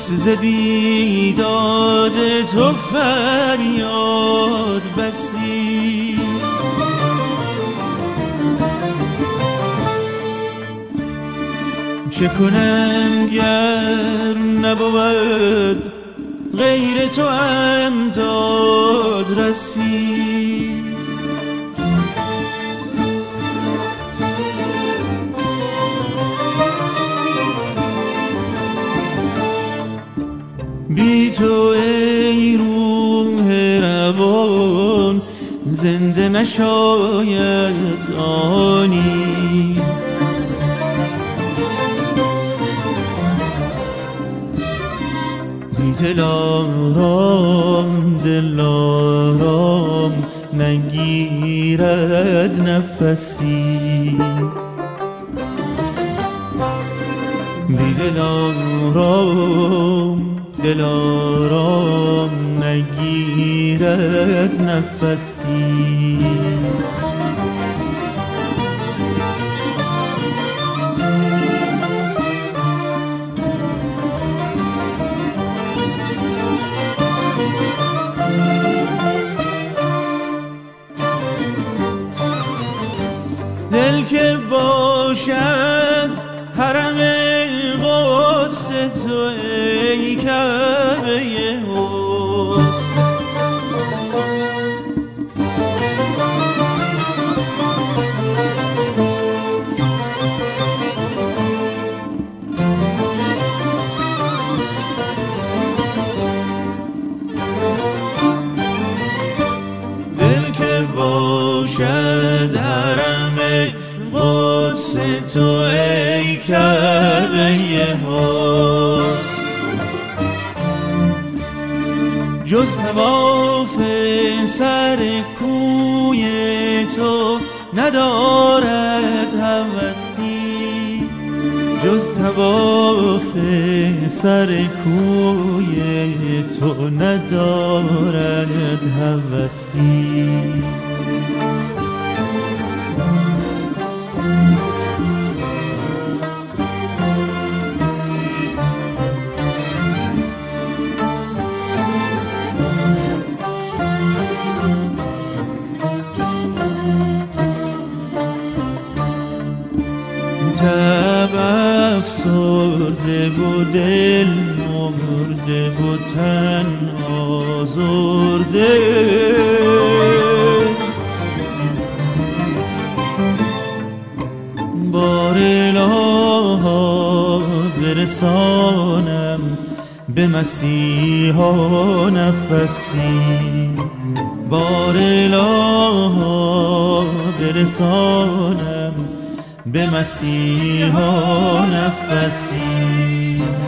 ز بیداد تو فریاد بسی. چه کنم گر نبود غیر تو امداد رسی. بی تو ای روح روان زنده نشاید آنی. بی دلارام دلارام نگیرد نفسی. بی دلارام دلارام نگیرد نفسی. دل که باشد حرم قدس تو ای کعبه حسن. دل که باشد حرم قدس تو ای کعبه حسن. جز طواف سر کوی تو ندارد هوسی. جز طواف سر کوی تو ندارد هوسی. تب افسرده و دل مرده و تن آزرده. بار الها برسانم به مسیحا نفسی. بار الها برسانم به مسیحا نفسی.